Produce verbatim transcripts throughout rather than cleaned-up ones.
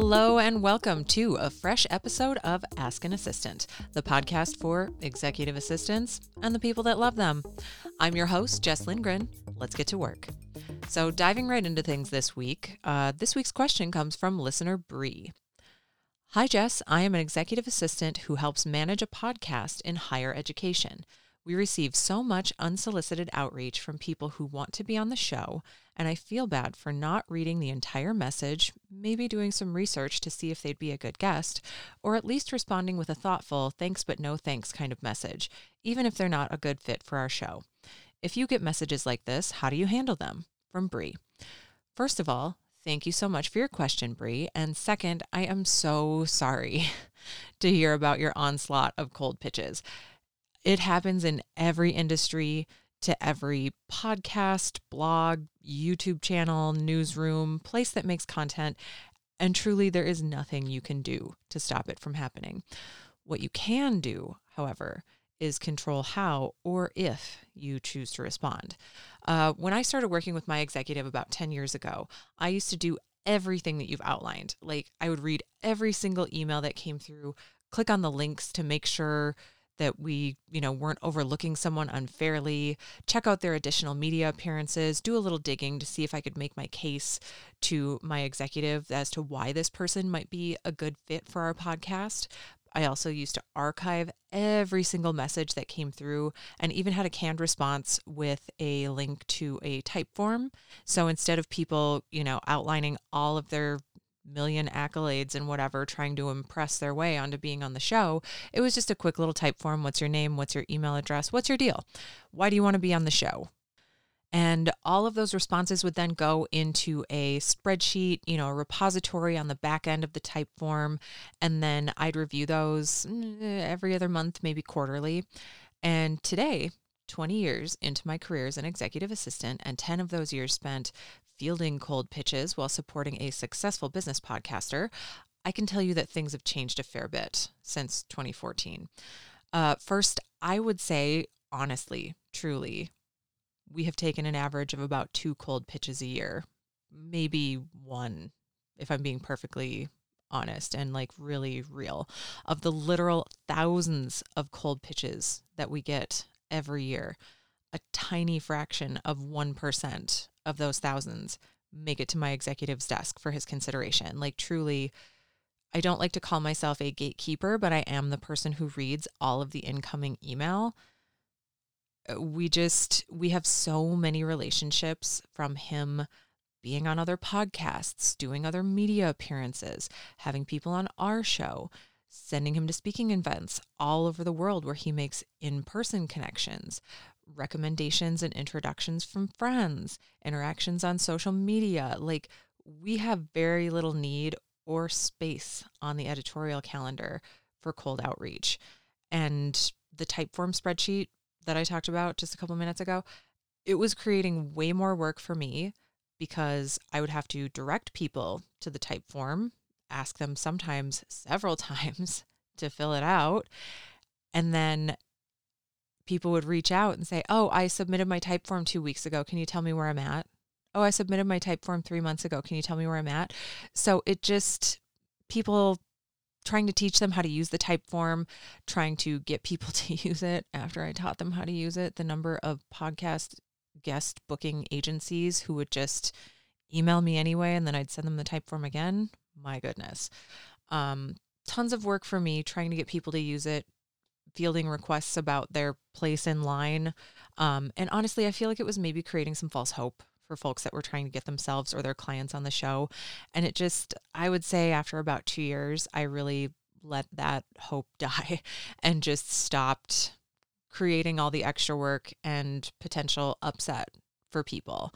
Hello and welcome to a fresh episode of Ask an Assistant, the podcast for executive assistants and the people that love them. I'm your host, Jess Lindgren. Let's get to work. So diving right into things this week, uh, this week's question comes from listener Bree. Hi, Jess. I am an executive assistant who helps manage a podcast in higher education. We receive so much unsolicited outreach from people who want to be on the show, and I feel bad for not reading the entire message, maybe doing some research to see if they'd be a good guest, or at least responding with a thoughtful thanks but no thanks kind of message, even if they're not a good fit for our show. If you get messages like this, how do you handle them? From Bree. First of all, thank you so much for your question, Bree. And second, I am so sorry to hear about your onslaught of cold pitches. It happens in every industry, to every podcast, blog, YouTube channel, newsroom, place that makes content, and truly there is nothing you can do to stop it from happening. What you can do, however, is control how or if you choose to respond. Uh, when I started working with my executive about ten years ago, I used to do everything that you've outlined. Like I would read every single email that came through, click on the links to make sure that we, you know, weren't overlooking someone unfairly, check out their additional media appearances, do a little digging to see if I could make my case to my executive as to why this person might be a good fit for our podcast. I also used to archive every single message that came through and even had a canned response with a link to a type form. So instead of people, you know, outlining all of their million accolades and whatever, trying to impress their way onto being on the show, it was just a quick little type form. What's your name? What's your email address? What's your deal? Why do you want to be on the show? And all of those responses would then go into a spreadsheet, you know, a repository on the back end of the type form. And then I'd review those every other month, maybe quarterly. And today, twenty years into my career as an executive assistant, and ten of those years spent fielding cold pitches while supporting a successful business podcaster, I can tell you that things have changed a fair bit since twenty fourteen. Uh, first, I would say, honestly, truly, we have taken an average of about two cold pitches a year, maybe one, if I'm being perfectly honest and like really real. Of the literal thousands of cold pitches that we get every year, a tiny fraction of one percent of those thousands make it to my executive's desk for his consideration. Like truly, I don't like to call myself a gatekeeper, but I am the person who reads all of the incoming email. We just, we have so many relationships from him being on other podcasts, doing other media appearances, having people on our show, sending him to speaking events all over the world where he makes in-person connections, recommendations and introductions from friends, interactions on social media. Like we have very little need or space on the editorial calendar for cold outreach. And the Typeform spreadsheet that I talked about just a couple minutes ago, it was creating way more work for me because I would have to direct people to the Typeform, ask them sometimes several times to fill it out. And then people would reach out and say, oh, I submitted my type form two weeks ago. Can you tell me where I'm at? Oh, I submitted my type form three months ago. Can you tell me where I'm at? So it just, people trying to teach them how to use the type form, trying to get people to use it after I taught them how to use it. The number of podcast guest booking agencies who would just email me anyway, and then I'd send them the type form again. My goodness. Um, tons of work for me trying to get people to use it, fielding requests about their place in line. Um, and honestly, I feel like it was maybe creating some false hope for folks that were trying to get themselves or their clients on the show. And it just, I would say after about two years, I really let that hope die and just stopped creating all the extra work and potential upset for people.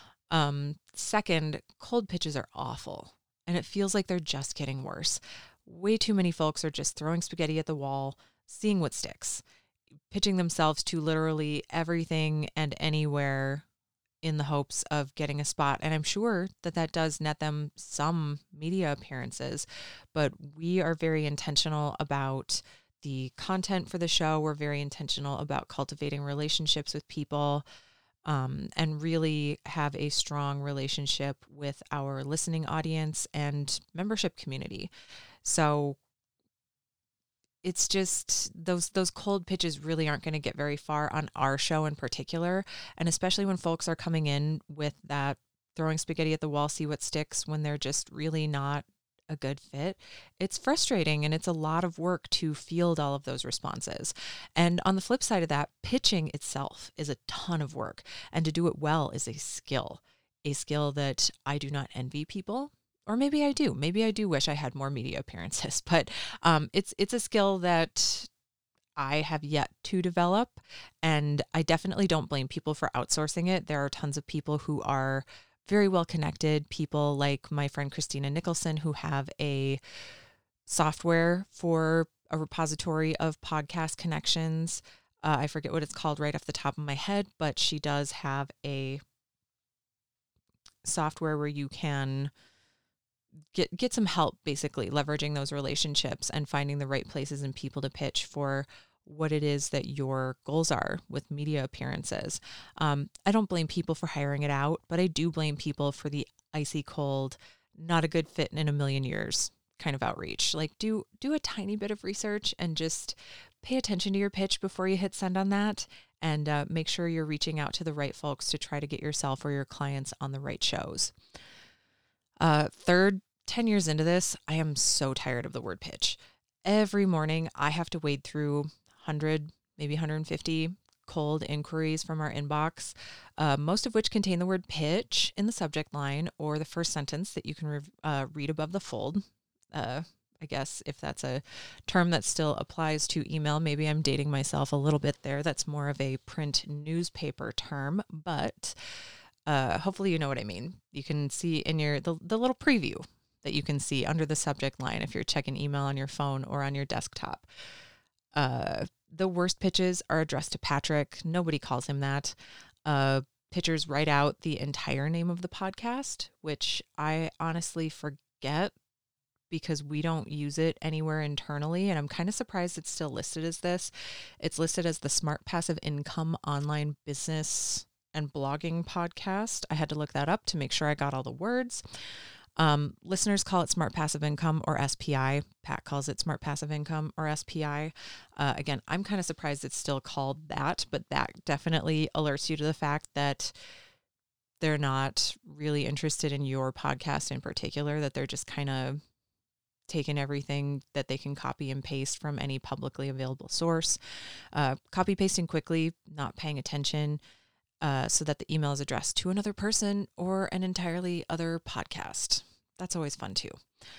Um, second, cold pitches are awful, and it feels like they're just getting worse. Way too many folks are just throwing spaghetti at the wall, seeing what sticks, pitching themselves to literally everything and anywhere in the hopes of getting a spot. And I'm sure that that does net them some media appearances, but we are very intentional about the content for the show. We're very intentional about cultivating relationships with people. um, and really have a strong relationship with our listening audience and membership community. So it's just those those cold pitches really aren't going to get very far on our show in particular, and especially when folks are coming in with that throwing spaghetti at the wall, see what sticks, when they're just really not a good fit. It's frustrating, and it's a lot of work to field all of those responses. And on the flip side of that, pitching itself is a ton of work, and to do it well is a skill, a skill that I do not envy people. Or maybe I do. Maybe I do wish I had more media appearances, but um, it's it's a skill that I have yet to develop, and I definitely don't blame people for outsourcing it. There are tons of people who are very well connected, people like my friend Christina Nicholson, who have a software for a repository of podcast connections. Uh, I forget what it's called right off the top of my head, but she does have a software where you can get get some help, basically leveraging those relationships and finding the right places and people to pitch for what it is that your goals are with media appearances. Um, I don't blame people for hiring it out, but I do blame people for the icy cold, not a good fit in a million years kind of outreach. Like do do a tiny bit of research and just pay attention to your pitch before you hit send on that, and uh, make sure you're reaching out to the right folks to try to get yourself or your clients on the right shows. Uh, third, ten years into this, I am so tired of the word pitch. Every morning I have to wade through one hundred, maybe one hundred fifty cold inquiries from our inbox, uh, most of which contain the word pitch in the subject line or the first sentence that you can re- uh, read above the fold. Uh, I guess if that's a term that still applies to email, maybe I'm dating myself a little bit there. That's more of a print newspaper term, but Uh, hopefully you know what I mean. You can see in your the, the little preview that you can see under the subject line if you're checking email on your phone or on your desktop. Uh, the worst pitches are addressed to Patrick. Nobody calls him that. Uh, pitchers write out the entire name of the podcast, which I honestly forget because we don't use it anywhere internally. And I'm kind of surprised it's still listed as this. It's listed as the Smart Passive Income Online Business and Blogging Podcast. I had to look that up to make sure I got all the words. Um, listeners call it Smart Passive Income or S P I. Pat calls it Smart Passive Income or S P I. Uh, again, I'm kind of surprised it's still called that, but that definitely alerts you to the fact that they're not really interested in your podcast in particular, that they're just kind of taking everything that they can copy and paste from any publicly available source, uh, copy pasting quickly, not paying attention, Uh, so that the email is addressed to another person or an entirely other podcast. That's always fun too.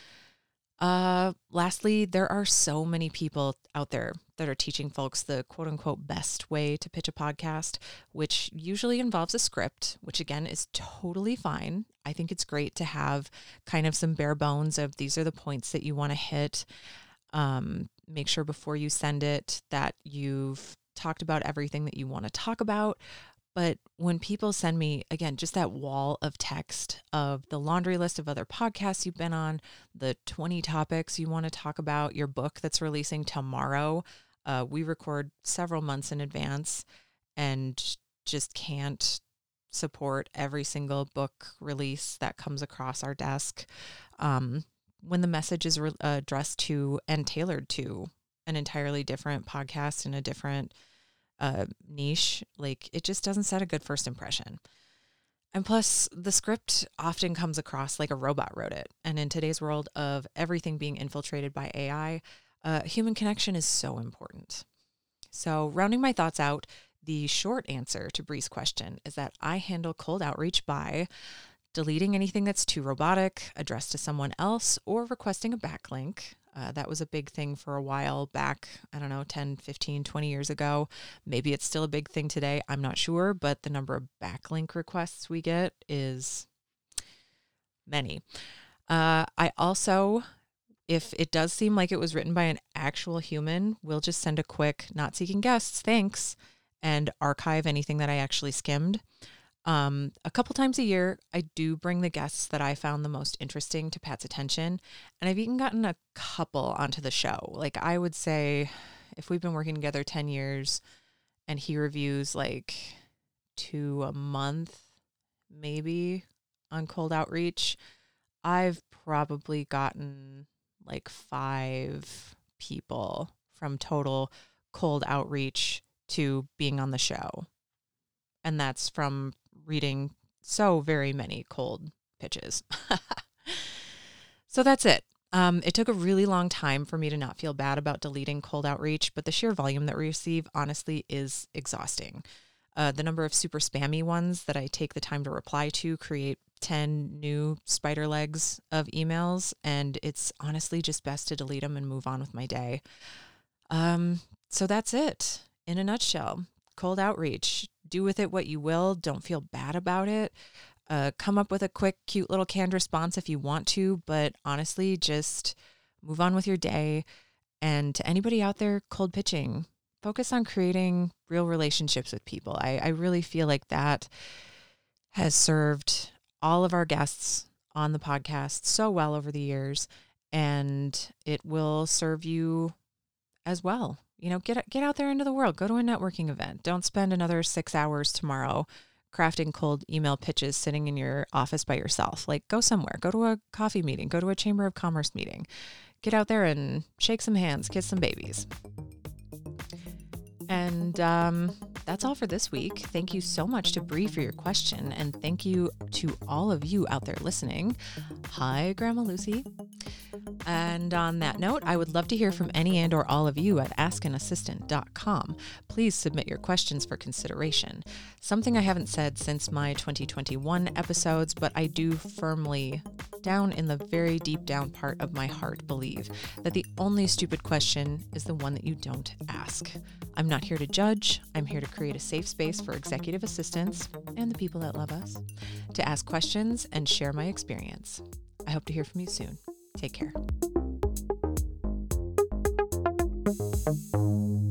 Uh, lastly, there are so many people out there that are teaching folks the quote unquote best way to pitch a podcast, which usually involves a script, which again is totally fine. I think it's great to have kind of some bare bones of these are the points that you want to hit. Um, make sure before you send it that you've talked about everything that you want to talk about. But when people send me, again, just that wall of text of the laundry list of other podcasts you've been on, the twenty topics you want to talk about, your book that's releasing tomorrow, uh, we record several months in advance and just can't support every single book release that comes across our desk. Um, when the message is re- addressed to and tailored to an entirely different podcast and a different Uh, niche, like it just doesn't set a good first impression. And plus, the script often comes across like a robot wrote it. And in today's world of everything being infiltrated by A I, uh, human connection is so important. So, rounding my thoughts out, the short answer to Bree's question is that I handle cold outreach by deleting anything that's too robotic, addressed to someone else, or requesting a backlink. Uh, that was a big thing for a while back, I don't know, ten, fifteen, twenty years ago. Maybe it's still a big thing today. I'm not sure, but the number of backlink requests we get is many. Uh, I also, if it does seem like it was written by an actual human, we'll just send a quick, not seeking guests, thanks, and archive anything that I actually skimmed. Um, a couple times a year, I do bring the guests that I found the most interesting to Pat's attention, and I've even gotten a couple onto the show. Like I would say, if we've been working together ten years and he reviews like to a month, maybe, on cold outreach, I've probably gotten like five people from total cold outreach to being on the show. And that's from reading so very many cold pitches. So that's it. Um, it took a really long time for me to not feel bad about deleting cold outreach, but the sheer volume that we receive, honestly, is exhausting. Uh, the number of super spammy ones that I take the time to reply to create ten new spider legs of emails, and it's honestly just best to delete them and move on with my day. Um, so that's it in a nutshell. Cold outreach. Do with it what you will. Don't feel bad about it. Uh, come up with a quick, cute little canned response if you want to, but honestly, just move on with your day. And to anybody out there cold pitching, focus on creating real relationships with people. I, I really feel like that has served all of our guests on the podcast so well over the years, and it will serve you as well. You know, get get out there into the world. Go to a networking event. Don't spend another six hours tomorrow crafting cold email pitches sitting in your office by yourself. Like, go somewhere. Go to a coffee meeting. Go to a Chamber of Commerce meeting. Get out there and shake some hands, kiss some babies. And um, that's all for this week. Thank you so much to Bree for your question. And thank you to all of you out there listening. Hi, Grandma Lucy. And on that note, I would love to hear from any and or all of you at ask an assistant dot com. Please submit your questions for consideration. Something I haven't said since my twenty twenty-one episodes, but I do firmly, down in the very deep down part of my heart, believe that the only stupid question is the one that you don't ask. I'm not here to judge. I'm here to create a safe space for executive assistants and the people that love us to ask questions and share my experience. I hope to hear from you soon. Take care.